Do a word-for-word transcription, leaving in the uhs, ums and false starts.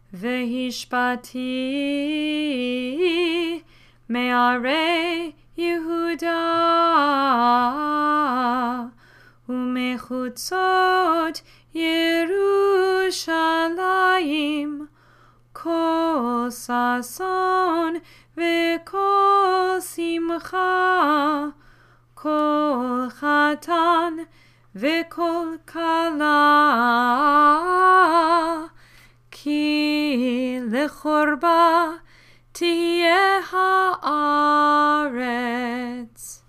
והשפעתי מערי יהודה ומחוצות ירושלים כל ששון וכל שמחה כל חתן וכל כלה כי לחורבה תהיה הארץ.